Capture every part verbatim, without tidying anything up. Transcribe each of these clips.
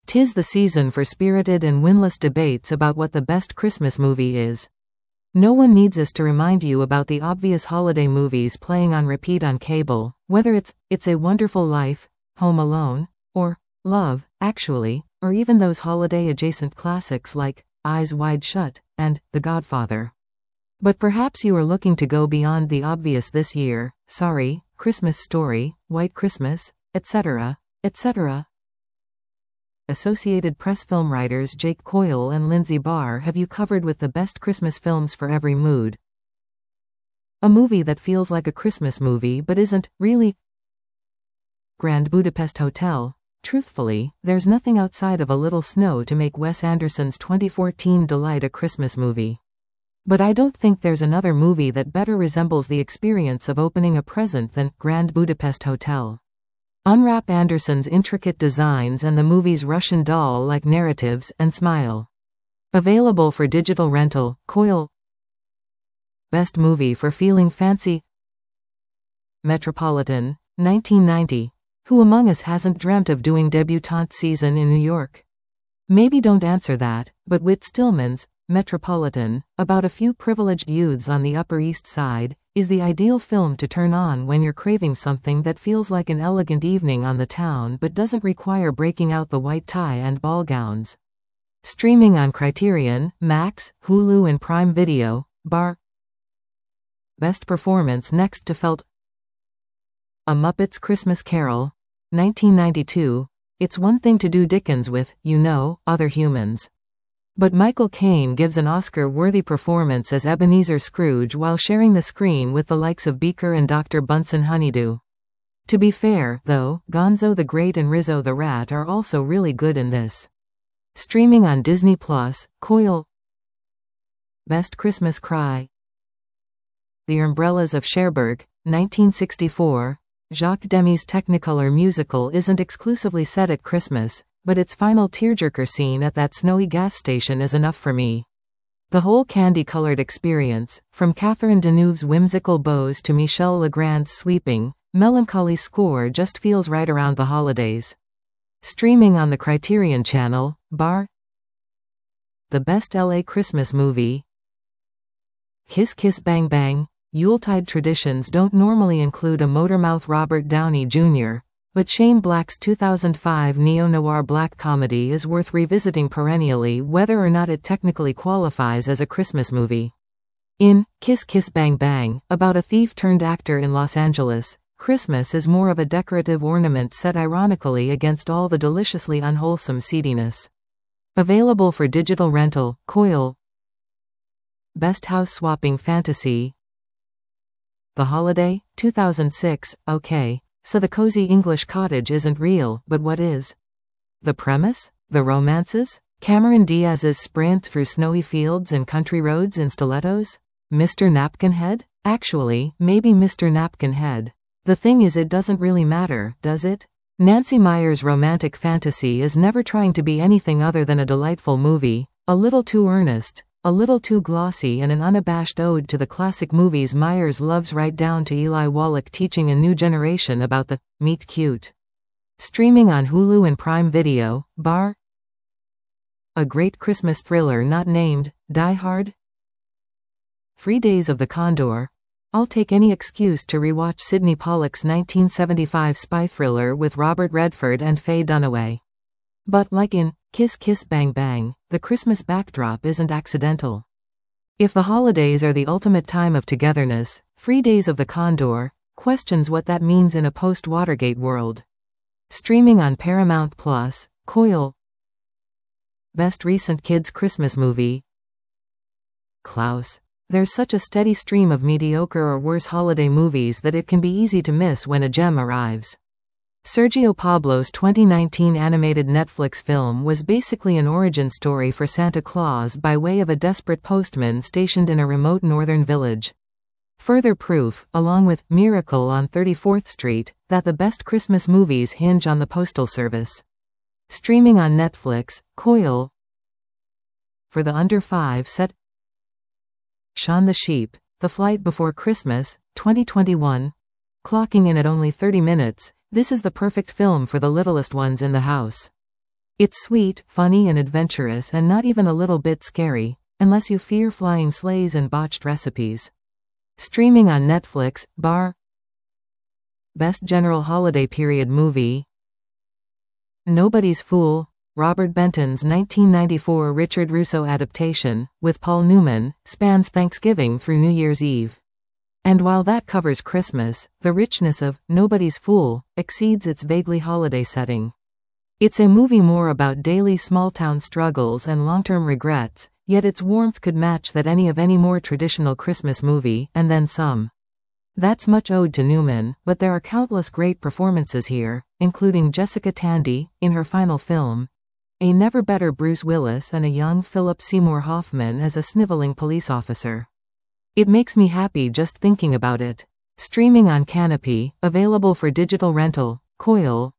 'Tis the season for spirited and winless debates about what the best Christmas movie is. No one needs us to remind you about the obvious holiday movies playing on repeat on cable, whether it's It's a Wonderful Life, Home Alone, or Love, Actually, or even those holiday-adjacent classics like Eyes Wide Shut and The Godfather. But perhaps you are looking to go beyond the obvious this year. Sorry, Christmas Story, White Christmas, et cetera, et cetera. Associated Press film writers Jake Coyle and Lindsay Barr have you covered with the best Christmas films for every mood. A movie that feels like a Christmas movie but isn't, really. Grand Budapest Hotel. Truthfully, there's nothing outside of A Little Snow to make Wes Anderson's twenty fourteen delight a Christmas movie. But I don't think there's another movie that better resembles the experience of opening a present than Grand Budapest Hotel. Unwrap Anderson's intricate designs and the movie's Russian doll-like narratives and smile. Available for digital rental. Coyle. Best movie for feeling fancy. Metropolitan, nineteen ninety. Who among us hasn't dreamt of doing debutante season in New York? Maybe don't answer that, but Whit Stillman's Metropolitan, about a few privileged youths on the Upper East Side, is the ideal film to turn on when you're craving something that feels like an elegant evening on the town but doesn't require breaking out the white tie and ball gowns. Streaming on Criterion, Max, Hulu and Prime Video. Bar. Best performance next to Felt. A Muppets Christmas Carol, nineteen ninety-two. It's one thing to do Dickens with, you know, other humans. But Michael Caine gives an Oscar-worthy performance as Ebenezer Scrooge while sharing the screen with the likes of Beaker and Doctor Bunsen Honeydew. To be fair, though, Gonzo the Great and Rizzo the Rat are also really good in this. Streaming on Disney Plus. Coyle. Best Christmas Cry. The Umbrellas of Cherbourg, nineteen sixty-four. Jacques Demy's Technicolor musical isn't exclusively set at Christmas, but its final tearjerker scene at that snowy gas station is enough for me. The whole candy-colored experience, from Catherine Deneuve's whimsical bows to Michel Legrand's sweeping, melancholy score just feels right around the holidays. Streaming on the Criterion Channel. Bar. The best L A Christmas movie. Kiss Kiss Bang Bang. Yuletide traditions don't normally include a motormouth Robert Downey Junior, but Shane Black's two thousand five neo-noir black comedy is worth revisiting perennially whether or not it technically qualifies as a Christmas movie. In Kiss Kiss Bang Bang, about a thief-turned-actor in Los Angeles, Christmas is more of a decorative ornament set ironically against all the deliciously unwholesome seediness. Available for digital rental. Coyle. Best house-swapping fantasy. The Holiday, two thousand six. Okay. So the cozy English cottage isn't real, but what is? The premise? The romances? Cameron Diaz's sprint through snowy fields and country roads in stilettos? Mister Napkinhead? Actually, maybe Mister Napkinhead. The thing is, it doesn't really matter, does it? Nancy Meyer's romantic fantasy is never trying to be anything other than a delightful movie, a little too earnest, a little too glossy, and an unabashed ode to the classic movies Myers loves, right down to Eli Wallach teaching a new generation about the meet cute. Streaming on Hulu and Prime Video. Bar. A great Christmas thriller not named Die Hard. Three Days of the Condor. I'll take any excuse to rewatch Sidney Pollack's nineteen seventy-five spy thriller with Robert Redford and Faye Dunaway. But, like in Kiss Kiss Bang Bang, the Christmas backdrop isn't accidental. If the holidays are the ultimate time of togetherness, Three Days of the Condor questions what that means in a post-Watergate world. Streaming on Paramount Plus. Coyle. Best recent kids' Christmas movie. Klaus. There's such a steady stream of mediocre or worse holiday movies that it can be easy to miss when a gem arrives. Sergio Pablo's twenty nineteen animated Netflix film was basically an origin story for Santa Claus by way of a desperate postman stationed in a remote northern village. Further proof, along with Miracle on thirty-fourth Street, that the best Christmas movies hinge on the Postal Service. Streaming on Netflix. Coyle. For the under five set. Shaun the Sheep, The Flight Before Christmas, twenty twenty-one. Clocking in at only thirty minutes, this is the perfect film for the littlest ones in the house. It's sweet, funny and adventurous and not even a little bit scary, unless you fear flying sleighs and botched recipes. Streaming on Netflix, Bar. Best General Holiday Period Movie. Nobody's Fool, Robert Benton's nineteen ninety-four Richard Russo adaptation, with Paul Newman, spans Thanksgiving through New Year's Eve. And while that covers Christmas, the richness of Nobody's Fool exceeds its vaguely holiday setting. It's a movie more about daily small-town struggles and long-term regrets, yet its warmth could match that any of any more traditional Christmas movie, and then some. That's much ode to Newman, but there are countless great performances here, including Jessica Tandy, in her final film, a never better Bruce Willis and a young Philip Seymour Hoffman as a sniveling police officer. It makes me happy just thinking about it. Streaming on Canopy, available for digital rental, Coil.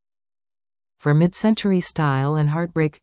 For mid-century style and heartbreak.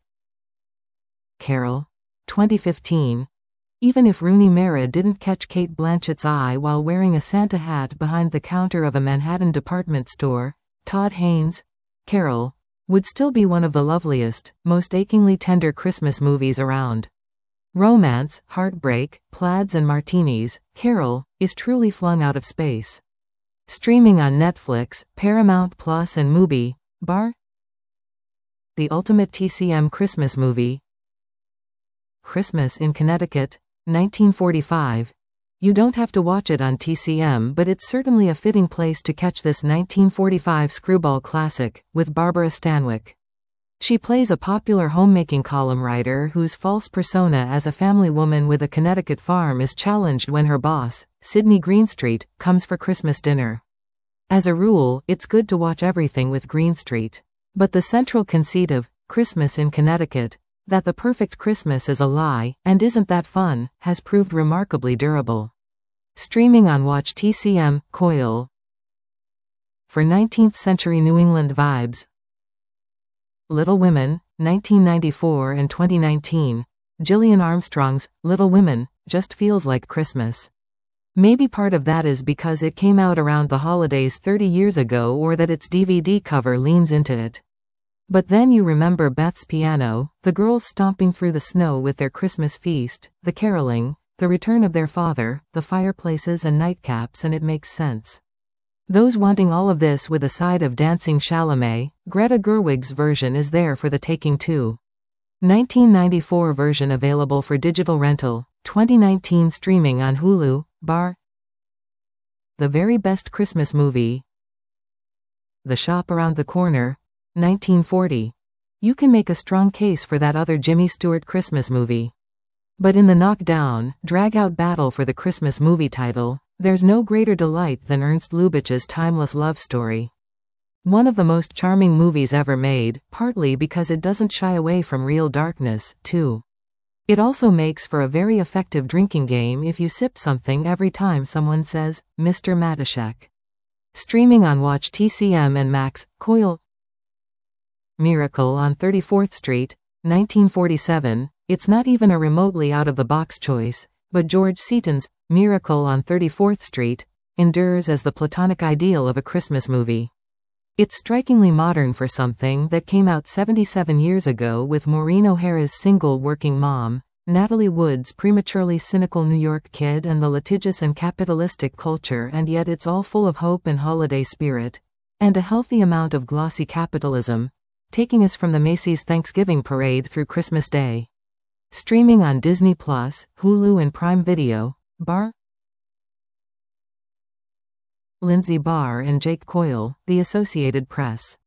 Carol. twenty fifteen. Even if Rooney Mara didn't catch Cate Blanchett's eye while wearing a Santa hat behind the counter of a Manhattan department store, Todd Haynes, Carol, would still be one of the loveliest, most achingly tender Christmas movies around. Romance, heartbreak, plaids and martinis, Carol is truly flung out of space. Streaming on Netflix, Paramount Plus and Mubi, Bar. The Ultimate T C M Christmas Movie. Christmas in Connecticut, nineteen forty-five. You don't have to watch it on T C M, but it's certainly a fitting place to catch this nineteen forty-five screwball classic, with Barbara Stanwyck. She plays a popular homemaking column writer whose false persona as a family woman with a Connecticut farm is challenged when her boss, Sidney Greenstreet, comes for Christmas dinner. As a rule, it's good to watch everything with Greenstreet. But the central conceit of Christmas in Connecticut, that the perfect Christmas is a lie, and isn't that fun, has proved remarkably durable. Streaming on Watch T C M, Coil. For nineteenth century New England vibes. Little Women, nineteen ninety-four and twenty nineteen. Gillian Armstrong's Little Women just feels like Christmas. Maybe part of that is because it came out around the holidays thirty years ago, or that its D V D cover leans into it. But then you remember Beth's piano, the girls stomping through the snow with their Christmas feast, the caroling, the return of their father, the fireplaces and nightcaps, and it makes sense. Those wanting all of this with a side of dancing Chalamet, Greta Gerwig's version is there for the taking too. nineteen ninety-four version available for digital rental, twenty nineteen streaming on Hulu, Bar. The Very Best Christmas Movie. The Shop Around the Corner, nineteen forty. You can make a strong case for that other Jimmy Stewart Christmas movie. But in the knockdown, drag-out battle for the Christmas movie title, there's no greater delight than Ernst Lubitsch's timeless love story. One of the most charming movies ever made, partly because it doesn't shy away from real darkness, too. It also makes for a very effective drinking game if you sip something every time someone says, Mister Matuszek. Streaming on Watch T C M and Max, Coil. Miracle on thirty-fourth Street, nineteen forty-seven. It's not even a remotely out-of-the-box choice, but George Seaton's Miracle on thirty-fourth Street endures as the platonic ideal of a Christmas movie. It's strikingly modern for something that came out seventy-seven years ago, with Maureen O'Hara's single working mom, Natalie Wood's prematurely cynical New York kid, and the litigious and capitalistic culture, and yet it's all full of hope and holiday spirit, and a healthy amount of glossy capitalism, taking us from the Macy's Thanksgiving parade through Christmas Day. Streaming on Disney Plus, Hulu and Prime Video, Bar. Lindsay Barr and Jake Coyle, The Associated Press.